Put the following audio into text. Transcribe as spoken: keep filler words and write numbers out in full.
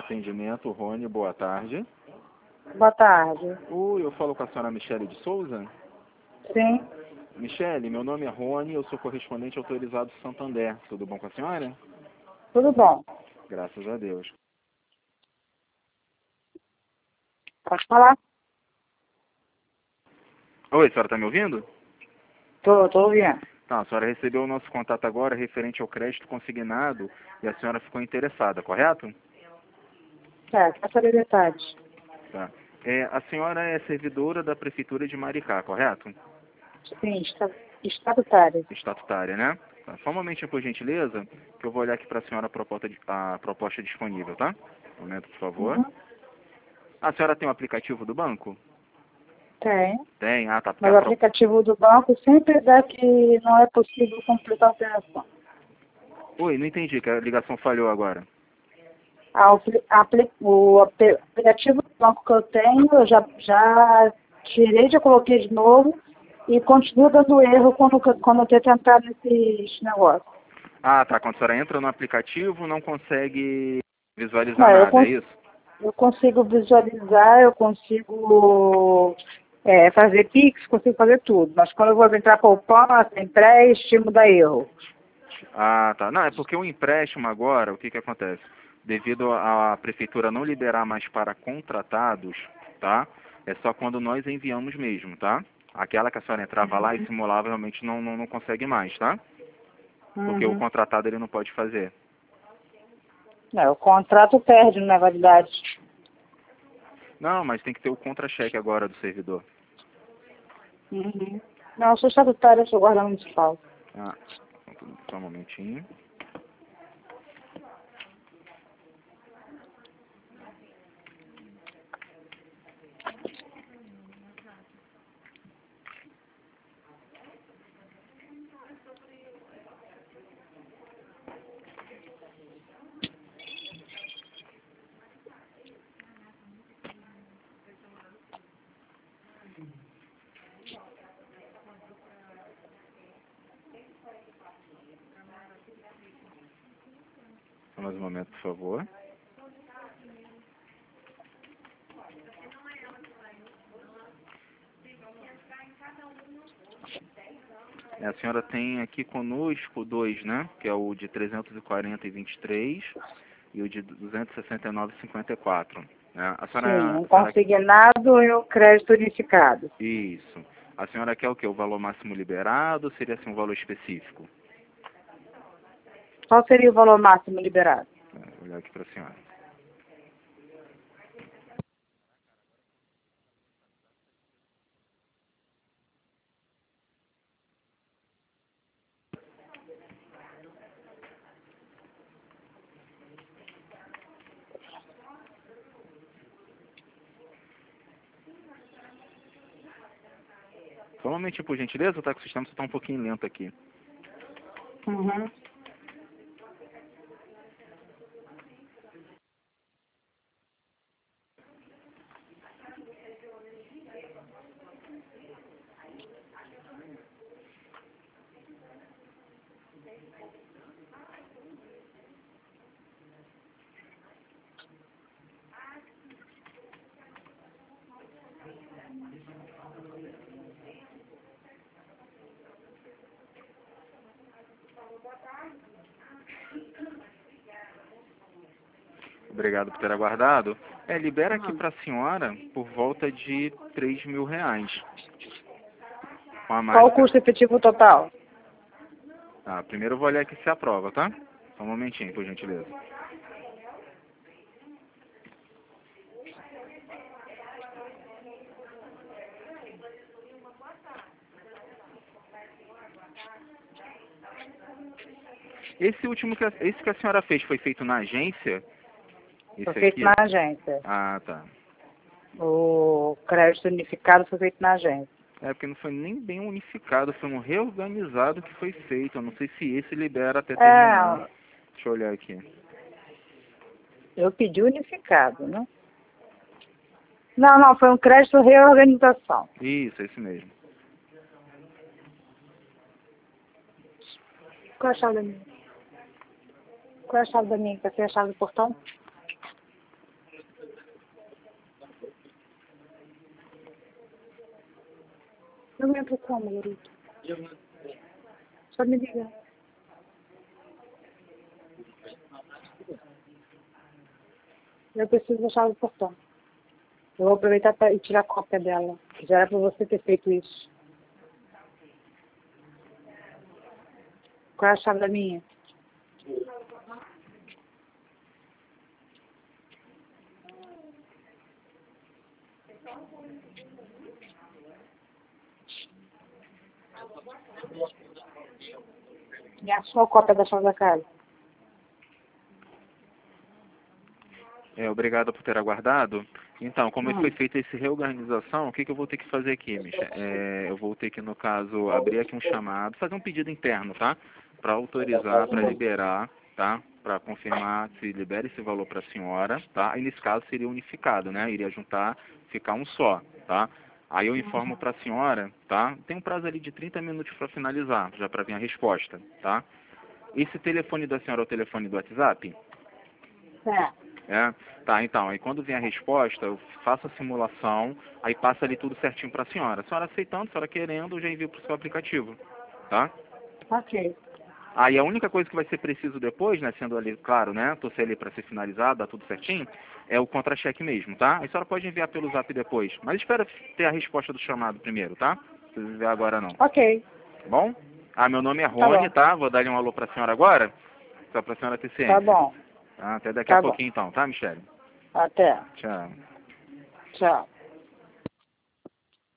Atendimento, Rony, boa tarde. Boa tarde. Oi, eu falo com a senhora Michele de Souza? Sim, Michele, meu nome é Rony, eu sou correspondente autorizado do Santander. Tudo bom com a senhora? tudo bom. Graças a Deus. Pode falar? Oi, a senhora está me ouvindo? Tô, tô ouvindo. Tá, a senhora recebeu o nosso contato agora referente ao crédito consignado e a senhora ficou interessada, correto? É, quer saber detalhes. Tá. É, a senhora é servidora da Prefeitura de Maricá, correto? Sim, está, estatutário. Estatutária, né? Tá. Só um momentinho, por gentileza, que eu vou olhar aqui para a senhora a proposta, de- a proposta disponível, tá? Um momento, por favor. Uhum. A senhora tem o aplicativo do banco? Tem. Tem, ah, tá. Porque Mas a o pro... aplicativo do banco sempre dá que não é possível completar a operação. Oi, não entendi, que a ligação falhou agora. A apli- apli- o ape- aplicativo do banco que eu tenho, eu já, já tirei, já coloquei de novo e continua dando erro quando, quando eu tento entrar nesses negócios. Ah, tá. Quando a senhora entra no aplicativo, não consegue visualizar Não, eu, nada, é cons isso? eu consigo visualizar, eu consigo é, fazer Pix, consigo fazer tudo. Mas quando eu vou entrar poupança, empréstimo, dá erro. Ah, tá. Não, é porque o empréstimo agora, o que que acontece? Devido à prefeitura não liberar mais para contratados, tá? É só quando nós enviamos mesmo, tá? Aquela que a senhora entrava lá e simulava realmente não, não, não consegue mais, tá? Porque o Uhum. contratado ele não pode fazer. É, o contrato perde, na validade. Não, mas tem que ter o contra-cheque agora do servidor. Uhum. Não, eu sou estatutária, eu sou guarda municipal. Ah, só um momentinho. Só mais um momento, por favor. É, a senhora tem aqui conosco dois, né? Que é o de trezentos e quarenta e vinte e três e o de duzentos e sessenta e nove e cinquenta e quatro. Né? A Sim, senhora, um a senhora... consignado e o crédito unificado. Isso. A senhora quer o quê? O valor máximo liberado ou seria assim um valor específico? Qual seria o valor máximo liberado? É, vou olhar aqui para a senhora. Só um momentinho, por gentileza, tá? Que o sistema está um pouquinho lento aqui. Uhum. Obrigado por ter aguardado. É, libera aqui Uhum. para a senhora por volta de três mil reais. Com a Qual o mágica. custo efetivo total? Tá, primeiro eu vou olhar aqui se aprova, tá? Só um momentinho, por gentileza. Esse último que a, esse que a senhora fez foi feito na agência? Foi Esse feito aqui? na agência. Ah, tá. O crédito unificado foi feito na agência. É porque não foi nem bem unificado, foi um reorganizado que foi feito. Eu não sei se esse libera até terminar. É, Deixa eu olhar aqui. eu pedi unificado, né? Não, não, foi um crédito reorganização. Isso, é esse mesmo. Qual é a chave da minha? Qual é a chave da minha? Quer ser a chave do portão? Eu entro como, Lorito? Só me ligar. Eu preciso da chave do portão. Eu vou aproveitar para ir tirar cópia dela. Já era para você ter feito isso. Qual é a chave da minha? E a sua cópia da chave da casa? É, obrigado por ter aguardado. Então, como Hum. foi feita essa reorganização, o que, que eu vou ter que fazer aqui, Michel? É, eu vou ter que, no caso, abrir aqui um chamado, fazer um pedido interno, tá? Para autorizar, para liberar, tá? Para confirmar se libera esse valor para a senhora, tá? E nesse caso seria unificado, né? Iria juntar, ficar um só, tá? Aí eu informo para a senhora, tá? Tem um prazo ali de trinta minutos para finalizar, já para vir a resposta, tá? Esse telefone da senhora é o telefone do WhatsApp? É. É, tá, então, aí quando vem a resposta, eu faço a simulação, aí passa ali tudo certinho para a senhora. A senhora aceitando, a senhora querendo, eu já envio para o seu aplicativo, tá? Ok. Aí a única coisa que vai ser preciso depois, né, sendo ali, claro, né, torcer ali para ser finalizado, dá tudo certinho, é o contra-cheque mesmo, tá? Aí a senhora pode enviar pelo zap depois, mas espera ter a resposta do chamado primeiro, tá? Não precisa enviar agora não. Ok. Tá bom? Ah, meu nome é Tá Rony, bom. tá? Vou dar um alô para a senhora agora, só para a senhora ter Tá ciência. bom. Tá? Até daqui a Tá bom. pouquinho então, tá, Michele? Até. Tchau. Tchau.